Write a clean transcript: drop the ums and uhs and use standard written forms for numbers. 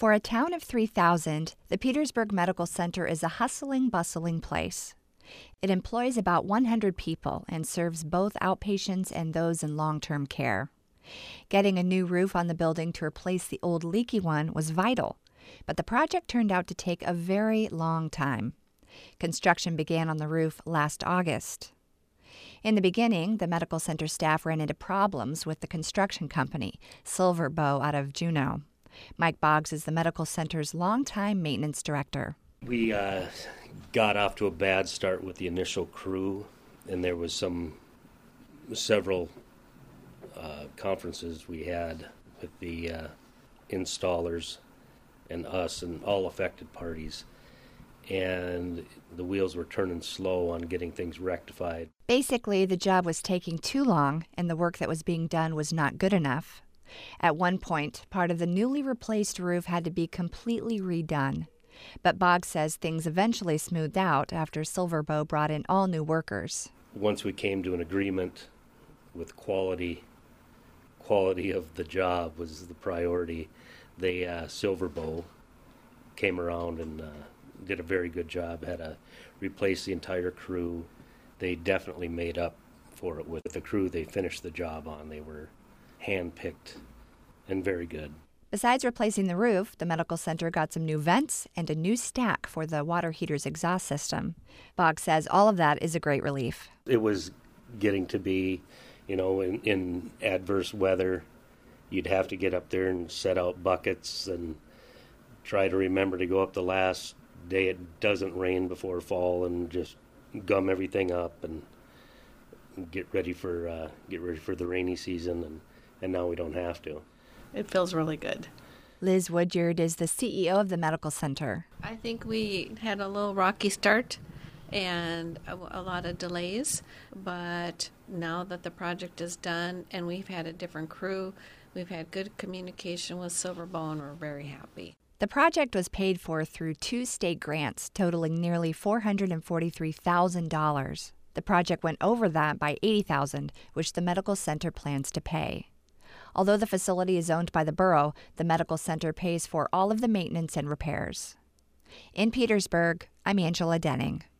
For a town of 3,000, the Petersburg Medical Center is a hustling, bustling place. It employs about 100 people and serves both outpatients and those in long-term care. Getting a new roof on the building to replace the old leaky one was vital, but the project turned out to take a very long time. Construction began on the roof last August. In the beginning, the medical center staff ran into problems with the construction company, Silver Bow out of Juneau. Mike Boggs is the medical center's longtime maintenance director. We got off to a bad start with the initial crew, and there was several conferences we had with the installers and us and all affected parties, and the wheels were turning slow on getting things rectified. Basically, the job was taking too long, and the work that was being done was not good enough. At one point, part of the newly replaced roof had to be completely redone. But Boggs says things eventually smoothed out after Silver Bow brought in all new workers. Once we came to an agreement with quality of the job was the priority, Silver Bow came around and did a very good job, had to replace the entire crew. They definitely made up for it with the crew they finished the job on. They were hand-picked and very good. Besides replacing the roof, the medical center got some new vents and a new stack for the water heater's exhaust system. Boggs says all of that is a great relief. It was getting to be, in adverse weather, you'd have to get up there and set out buckets and try to remember to go up the last day it doesn't rain before fall and just gum everything up and get ready for the rainy season, and now we don't have to. It feels really good. Liz Woodyard is the CEO of the medical center. I think we had a little rocky start and a lot of delays, but now that the project is done and we've had a different crew, we've had good communication with Silver Bow, and we're very happy. The project was paid for through 2 state grants totaling nearly $443,000. The project went over that by $80,000, which the medical center plans to pay. Although the facility is owned by the borough, the medical center pays for all of the maintenance and repairs. In Petersburg, I'm Angela Denning.